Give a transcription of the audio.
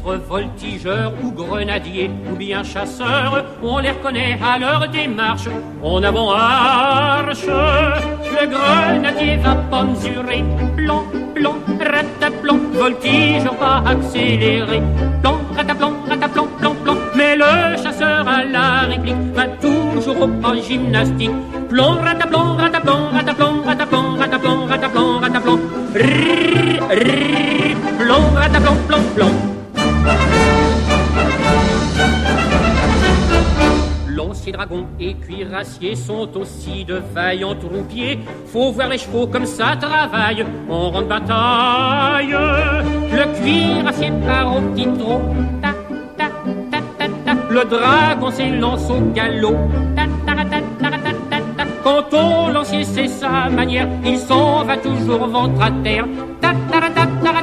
être voltigeur ou grenadier ou bien chasseur, on les reconnaît à leur démarche. En avant arche, le grenadier va pas mesurer. Plan, plan, rataplon, voltige pas accéléré. Plan, rataplon, rataplon, plan, plan. Mais le chasseur à la réplique va toujours au pas gymnastique. Plon, rataplon, rataplon, rataplon, rataplon, rataplon, rataplon, rataplon. Rrrr, rrrr, plon, rataplon, plon, plon. Lanciers, dragons et cuirassiers sont aussi de vaillants troupiers. Faut voir les chevaux comme ça travaillent en rang de bataille. Le cuirassier part au petit trot. Ta, ta, ta, ta, ta. Le dragon s'élance au galop. Ta, ta, ta, ta, ta, ta, ta. Quant au lancier, c'est sa manière. Il s'en va toujours ventre à terre. Ta, ta, ta, ta, ta.